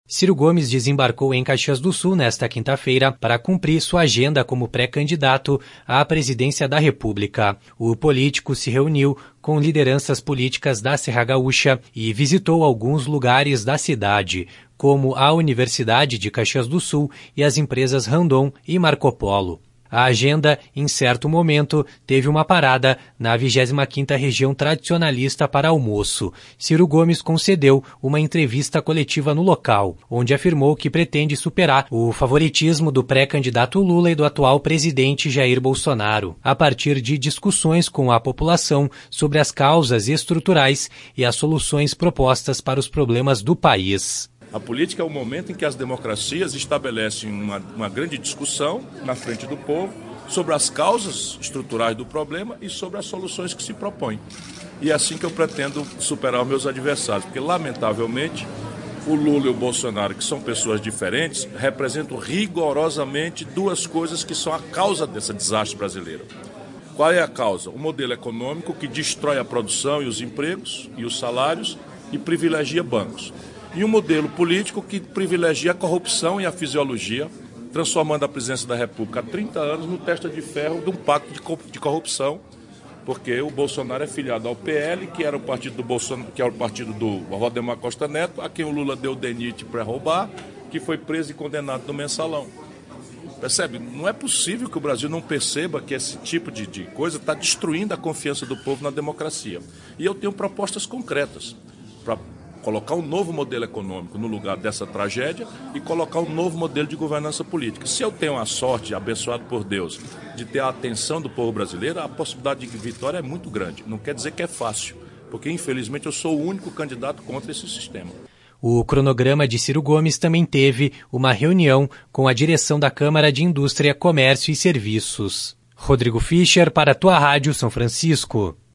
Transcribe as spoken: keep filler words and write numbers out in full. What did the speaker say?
Ciro Gomes desembarcou em Caxias do Sul nesta quinta-feira para cumprir sua agenda como pré-candidato à presidência da República. O político se reuniu com lideranças políticas da Serra Gaúcha e visitou alguns lugares da cidade, como a Universidade de Caxias do Sul e as empresas Randon e Marco Polo. A agenda, em certo momento, teve uma parada na vigésima quinta região tradicionalista para almoço. Ciro Gomes concedeu uma entrevista coletiva no local, onde afirmou que pretende superar o favoritismo do pré-candidato Lula e do atual presidente Jair Bolsonaro, a partir de discussões com a população sobre as causas estruturais e as soluções propostas para os problemas do país. A política é o momento em que as democracias estabelecem uma, uma grande discussão na frente do povo sobre as causas estruturais do problema e sobre as soluções que se propõem. E é assim que eu pretendo superar os meus adversários, porque, lamentavelmente, o Lula e o Bolsonaro, que são pessoas diferentes, representam rigorosamente duas coisas que são a causa desse desastre brasileiro. Qual é a causa? O modelo econômico que destrói a produção e os empregos e os salários e privilegia bancos. E um modelo político que privilegia a corrupção e a fisiologia, transformando a presidência da República há trinta anos no testa de ferro de um pacto de corrupção, porque o Bolsonaro é filiado ao P L, que era o partido do Bolsonaro, que era o partido do Valdemar Costa Neto, a quem o Lula deu o D N I T para roubar, que foi preso e condenado no Mensalão. Percebe? Não é possível que o Brasil não perceba que esse tipo de, de coisa está destruindo a confiança do povo na democracia. E eu tenho propostas concretas para colocar um novo modelo econômico no lugar dessa tragédia e colocar um novo modelo de governança política. Se eu tenho a sorte, abençoado por Deus, de ter a atenção do povo brasileiro, a possibilidade de vitória é muito grande. Não quer dizer que é fácil, porque infelizmente eu sou o único candidato contra esse sistema. O cronograma de Ciro Gomes também teve uma reunião com a direção da Câmara de Indústria, Comércio e Serviços. Rodrigo Fischer para a Tua Rádio São Francisco.